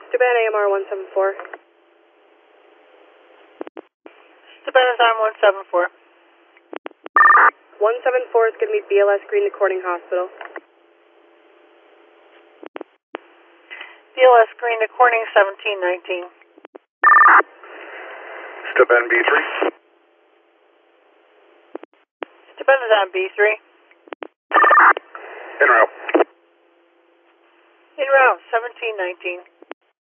Staban AMR 174. Staban is on 174. 174 is going to be BLS Green to Corning Hospital. BLS Green to Corning 1719. Staban B3. Staban is on B3. En route. En route 1719.